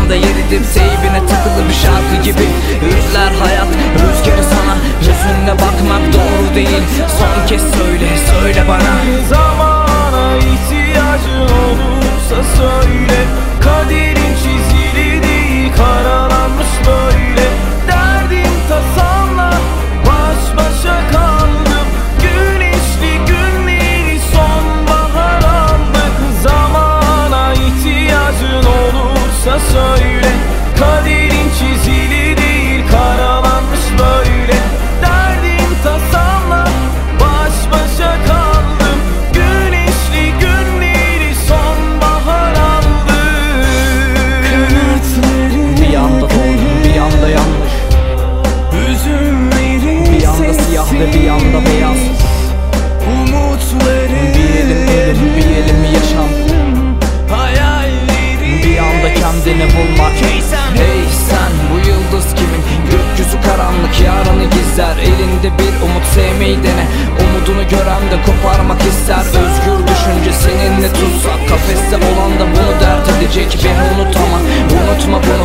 anda yeridir. Teybine takılı bir şarkı gibi üfler hayat rüzgarı sana. Yüzünle bakmak doğru değil. Son kez söyle, söyle bana. Zamana ihtiyacın olursa söyle. Kaderin çizili değil, karalanmış böyle. Derdim tasamla baş başa kaldım. Güneşli günleri sonbahar aldık. Zamana ihtiyacın olursa söyle. Kaderin çizili değil, karalanmış böyle. Derdim tasamla baş başa kaldım. Güneşli günleri sonbahar aldık. Bir anda doğru, bir anda yanlış. Bir anda siyah ve bir anda beyaz. Bir elim yaşam. Bir anda kendini bulmak. Hey sen, bu yıldız kimin? Gökyüzü karanlık, yarını gizler. Elinde bir umut, sevmeyi dene. Umudunu gören de koparmak ister. Özgür düşünce seninle tutsak. Kafeste olan da bunu dert edecek. Beni unut ama unutma bunu.